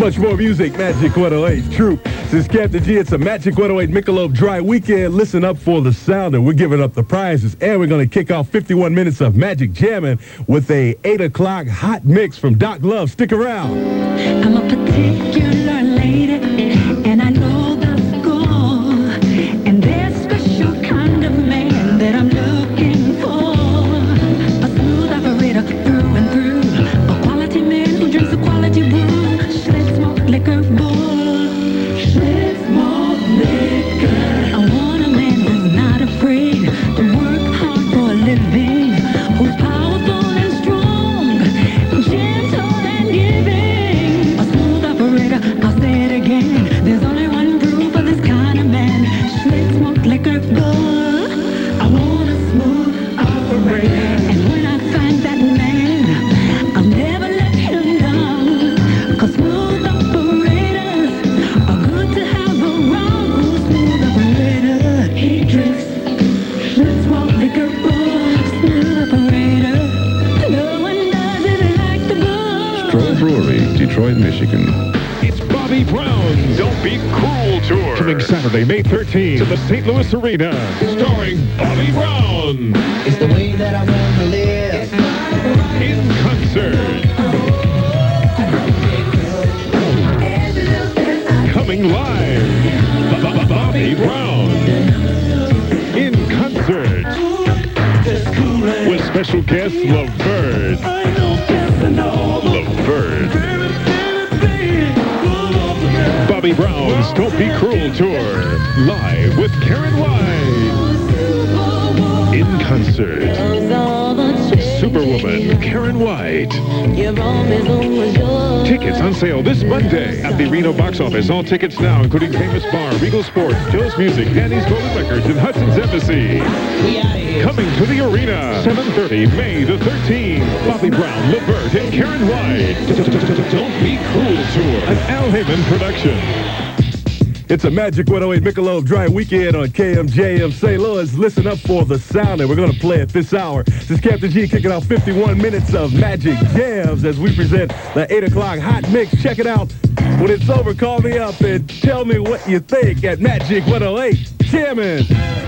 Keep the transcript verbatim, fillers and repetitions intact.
Much more music, Magic one oh eight. True. This is Captain G. It's a Magic one oh eight Michelob Dry Weekend. Listen up for the sounder. We're giving up the prizes, and we're going to kick off fifty-one minutes of Magic Jamming with a eight o'clock hot mix from Doc Love. Stick around. I'm a particular lady, and I know the score. And there's a special kind of man that I'm looking for. A smooth operator through and through. A quality man who drinks a quality brew. Schlitz malt liquor bull. Schlitz malt liquor. I want a man who's not afraid to work hard for a living. Who's powerful and strong. Gentle and giving. A smooth operator, I'll say it again. There's only one brew for this kind of man. Schlitz malt liquor bull. I want a smooth operator. And when I find that man, I'll never let him down. Cause smooth operators are good to have around. Smooth operator, he drinks Schlitz malt liquor bull. Smooth operator, no one does it like the bull. Stroll Brewery, Detroit, Michigan. It's Bobby Brown's Don't Be Cruel Tour. Coming Saturday, May thirteenth to the Saint Louis Arena. Starring Bobby Brown. It's the way that I want to live. In concert. Coming live. B- Bobby Brown. In concert. With special guest Laverne. Laverne. Bobby Brown's Don't Be Cruel Tour. Live with Karen White. In concert. Superwoman Karen White. Tickets on sale this Monday at the Reno box office. All tickets now, including Famous Bar, Regal Sports, Joe's Music, Danny's Golden Records, and Hudson's Embassy. Coming to the arena, seven thirty, May the thirteenth. Bobby Brown, Levert, and Karen White. Don't Be Cruel Tour, an Al Heyman production. It's a Magic one oh eight Michelob Dry Weekend on K M J M Saint Louis. Listen up for the sound, and we're going to play it this hour. This is Captain G kicking off fifty-one minutes of Magic Jams as we present the eight o'clock hot mix. Check it out. When it's over, call me up and tell me what you think at Magic one oh eight. Jamming.